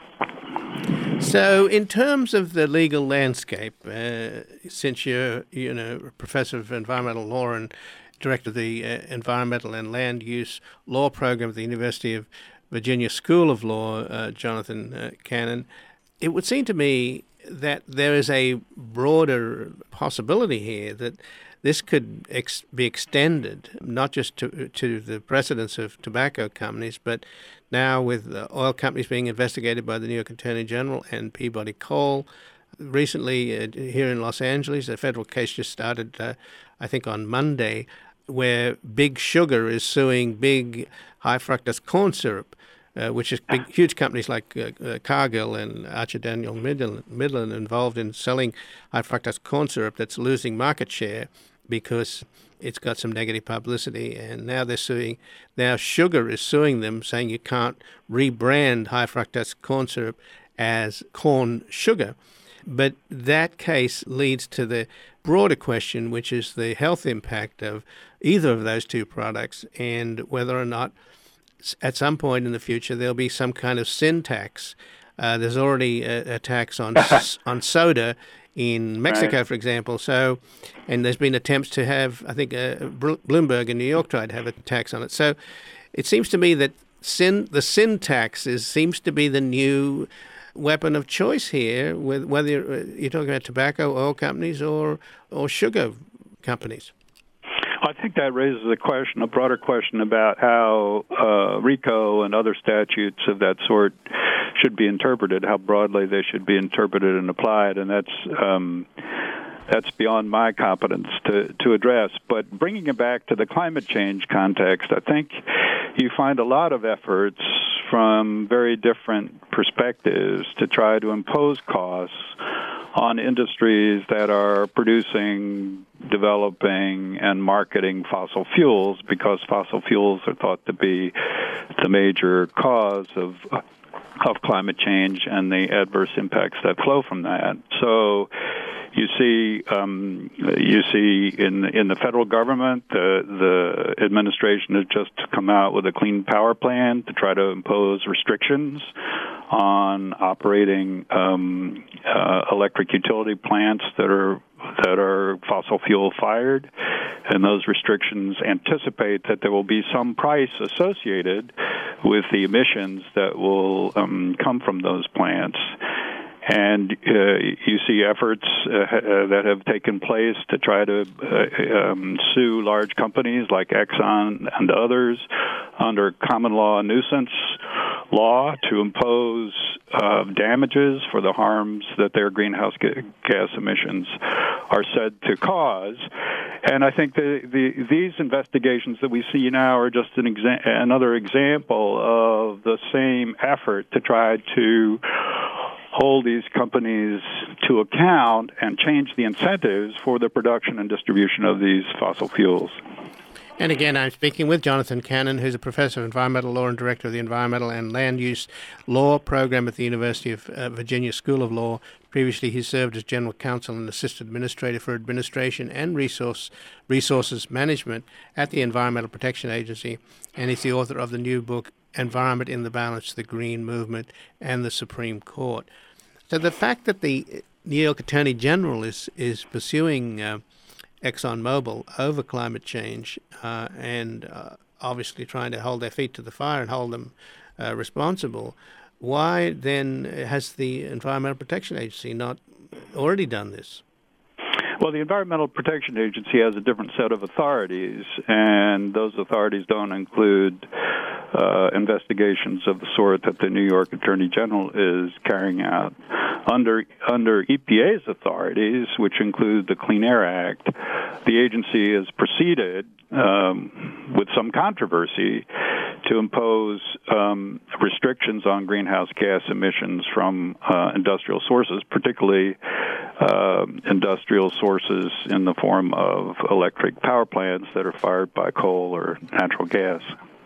So, in terms of the legal landscape, uh, since you're, you know, a professor of environmental law and director of the uh, Environmental and Land Use Law Program at the University of Virginia School of Law, uh, Jonathan uh, Cannon, it would seem to me that there is a broader possibility here that this could ex- be extended, not just to to the precedents of tobacco companies, but now with uh, oil companies being investigated by the New York Attorney General and Peabody Coal. Recently, uh, here in Los Angeles, a federal case just started, uh, I think, on Monday, where Big Sugar is suing Big High Fructose Corn Syrup, uh, which is big, huge companies like uh, uh, Cargill and Archer Daniel Midland, Midland involved in selling high fructose corn syrup that's losing market share because it's got some negative publicity. And now they're suing, now Sugar is suing them, saying you can't rebrand high fructose corn syrup as corn sugar. But that case leads to the broader question, which is the health impact of either of those two products and whether or not at some point in the future there'll be some kind of sin tax. Uh, there's already a, a tax on on soda in Mexico, right, for example. So, and there's been attempts to have, I think, uh, Bloomberg in New York tried to have a tax on it. So, it seems to me that sin the sin tax is seems to be the new weapon of choice here, with whether you're, you're talking about tobacco, oil companies, or or sugar companies. I think that raises a question, a broader question about how uh, RICO and other statutes of that sort should be interpreted, how broadly they should be interpreted and applied, and that's um, that's beyond my competence to, to address. But bringing it back to the climate change context, I think you find a lot of efforts from very different perspectives to try to impose costs on industries that are producing, developing, and marketing fossil fuels, because fossil fuels are thought to be the major cause of of climate change and the adverse impacts that flow from that. So you see, um, you see in in the federal government, the the administration has just come out with a clean power plan to try to impose restrictions on operating um, uh, electric utility plants that are that are fossil fuel fired, and those restrictions anticipate that there will be some price associated with the emissions that will um, come from those plants. And uh, you see efforts uh, that have taken place to try to uh, um, sue large companies like Exxon and others under common law nuisance law to impose uh, damages for the harms that their greenhouse ga- gas emissions are said to cause. And I think the, the, these investigations that we see now are just an exa- another example of the same effort to try to hold these companies to account and change the incentives for the production and distribution of these fossil fuels. And again, I'm speaking with Jonathan Cannon, who's a professor of environmental law and director of the Environmental and Land Use Law program at the University of uh, Virginia School of Law. Previously, he served as general counsel and assistant administrator for administration and resource resources management at the Environmental Protection Agency, and he's the author of the new book, Environment in the Balance, the Green Movement and the Supreme Court. So the fact that the New York Attorney General is, is pursuing uh, ExxonMobil over climate change uh, and uh, obviously trying to hold their feet to the fire and hold them uh, responsible, why then has the Environmental Protection Agency not already done this? Well, the Environmental Protection Agency has a different set of authorities, and those authorities don't include uh, investigations of the sort that the New York Attorney General is carrying out. Under under E P A's authorities, which include the Clean Air Act, the agency has proceeded um, with some controversy to impose um, restrictions on greenhouse gas emissions from uh, industrial sources, particularly uh, industrial sources in the form of electric power plants that are fired by coal or natural gas.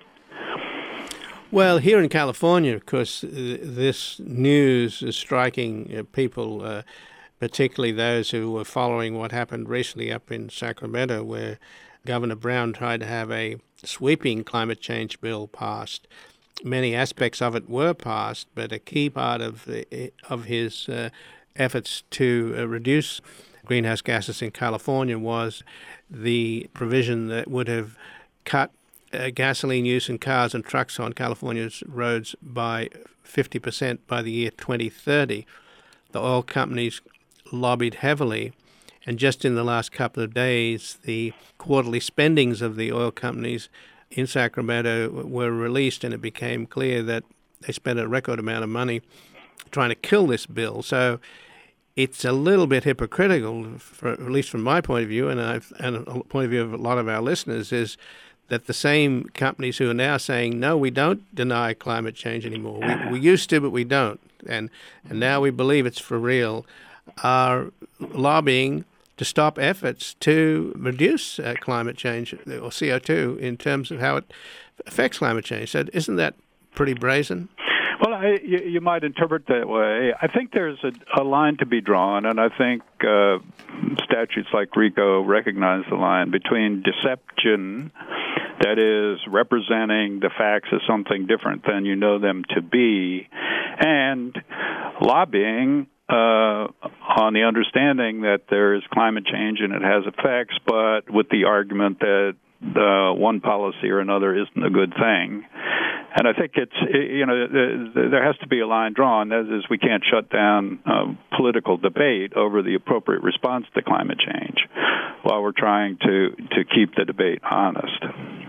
Well, here in California, of course, uh, this news is striking uh, people, uh, particularly those who were following what happened recently up in Sacramento, where Governor Brown tried to have a sweeping climate change bill passed. Many aspects of it were passed, but a key part of the, of his uh, efforts to uh, reduce greenhouse gases in California was the provision that would have cut uh, gasoline use in cars and trucks on California's roads by fifty percent by the year twenty thirty. The oil companies lobbied heavily, and just in the last couple of days, the quarterly spendings of the oil companies in Sacramento were released, and it became clear that they spent a record amount of money trying to kill this bill. So it's a little bit hypocritical, for, at least from my point of view, and, I've, and a point of view of a lot of our listeners, is that the same companies who are now saying, no, we don't deny climate change anymore. We, we used to, but we don't. And, and now we believe it's for real, are lobbying to stop efforts to reduce uh, climate change, or C O two, in terms of how it affects climate change. So isn't that pretty brazen? Well, I, you, you might interpret that way. I think there's a, a line to be drawn, and I think uh, statutes like RICO recognize the line between deception, that is, representing the facts as something different than you know them to be, and lobbying uh, on the understanding that there is climate change and it has effects, but with the argument that uh, one policy or another isn't a good thing. And I think it's, you know, there has to be a line drawn. That is, we can't shut down uh, political debate over the appropriate response to climate change while we're trying to, to keep the debate honest.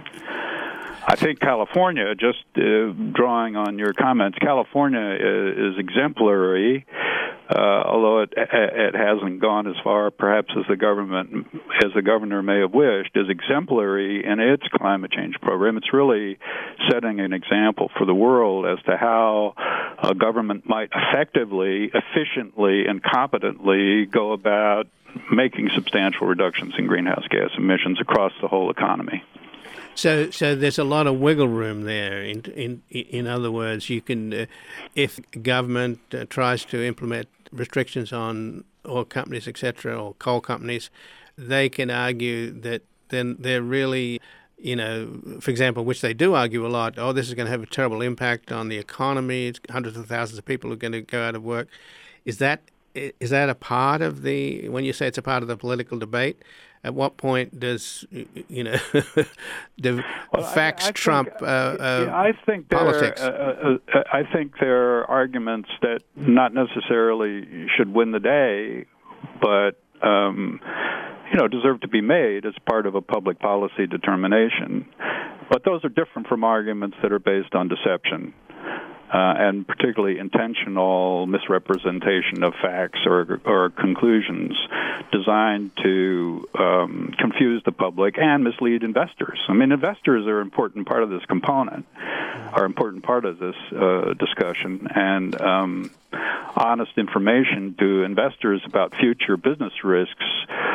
I think California, just uh, drawing on your comments, California is, is exemplary uh, although it it hasn't gone as far, perhaps as the government, as the governor may have wished, is exemplary in its climate change program. It's really setting an example for the world as to how a government might effectively, efficiently, and competently go about making substantial reductions in greenhouse gas emissions across the whole economy. So, so there's a lot of wiggle room there. In in in other words, you can, uh, if government uh, tries to implement restrictions on oil companies, et cetera, or coal companies, they can argue that then they're really, you know, for example, which they do argue a lot. Oh, this is going to have a terrible impact on the economy. It's hundreds of thousands of people are going to go out of work. Is that is that a part of the, when you say it's a part of the political debate? At what point does, you know, the well, facts I, I trump think, uh, uh, yeah, I think politics? Uh, uh, I think there are arguments that not necessarily should win the day, but um, you know, deserve to be made as part of a public policy determination. But those are different from arguments that are based on deception. Uh, and particularly intentional misrepresentation of facts or, or conclusions designed to um, confuse the public and mislead investors. I mean, investors are an important part of this component, are an important part of this uh, discussion, and um, honest information to investors about future business risks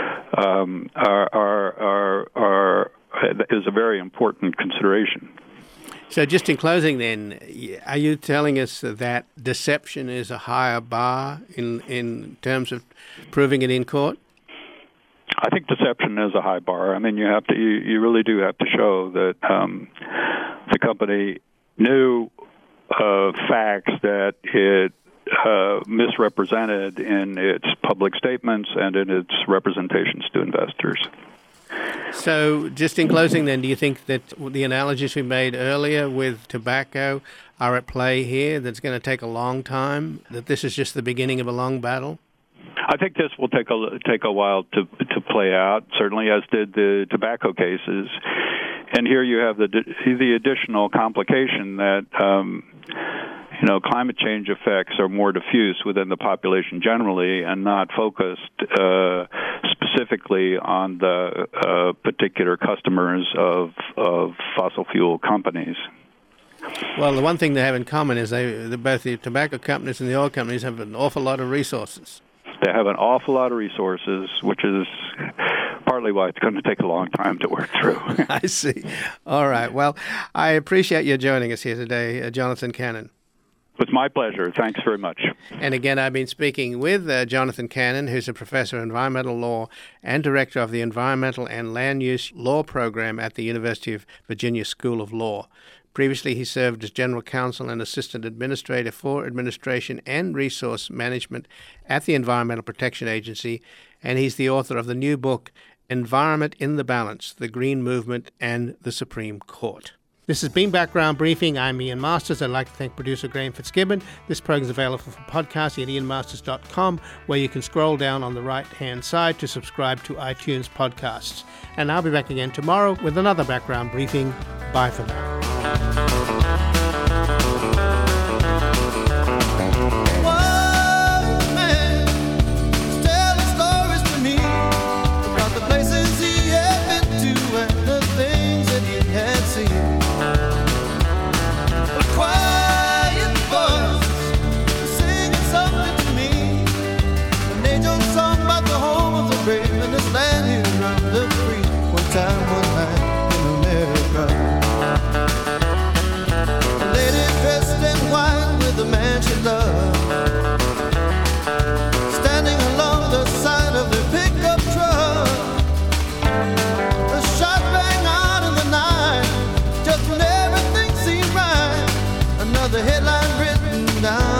um, are, are, are, are is a very important consideration. So just in closing then, are you telling us that deception is a higher bar in in terms of proving it in court? I think deception is a high bar. I mean, you have to, you, you really do have to show that um, the company knew uh, facts that it uh, misrepresented in its public statements and in its representations to investors. So just in closing then, do you think that the analogies we made earlier with tobacco are at play here, that it's going to take a long time, that this is just the beginning of a long battle? I think this will take a, take a while to to play out, certainly as did the tobacco cases. And here you have the the additional complication that um, you know, climate change effects are more diffuse within the population generally and not focused uh, specifically on the uh, particular customers of of fossil fuel companies. Well, the one thing they have in common is they, the, both the tobacco companies and the oil companies have an awful lot of resources. They have an awful lot of resources, which is partly why it's going to take a long time to work through. I see. All right. Well, I appreciate you joining us here today, uh, Jonathan Cannon. It's my pleasure. Thanks very much. And again, I've been speaking with uh, Jonathan Cannon, who's a professor of environmental law and director of the Environmental and Land Use Law Program at the University of Virginia School of Law. Previously, he served as general counsel and assistant administrator for administration and resource management at the Environmental Protection Agency, and he's the author of the new book, Environment in the Balance, The Green Movement and the Supreme Court. This has been Background Briefing. I'm Ian Masters. I'd like to thank producer Graham Fitzgibbon. This program is available for podcasting at ian masters dot com, where you can scroll down on the right-hand side to subscribe to iTunes podcasts. And I'll be back again tomorrow with another Background Briefing. Bye for now. The headline written down